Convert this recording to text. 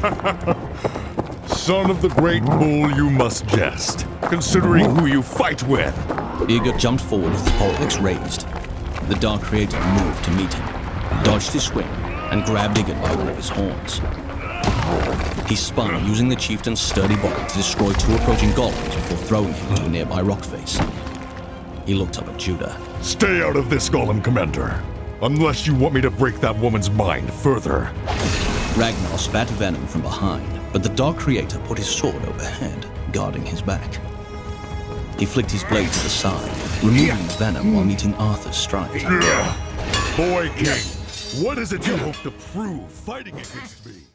Son of the great bull, you must jest, considering who you fight with. Igor jumped forward with his poleaxe raised. The Dark Creator moved to meet him, dodged his swing, and grabbed Igor by one of his horns. He spun, using the chieftain's sturdy body to destroy two approaching golems before throwing him into a nearby rock face. He looked up at Judah. Stay out of this, Golem Commander, unless you want me to break that woman's mind further. Ragnar spat venom from behind, but the Dark Creator put his sword overhead, guarding his back. He flicked his blade to the side, removing the venom while meeting Arthur's strike. Boy King, what is it you hope to prove fighting against me?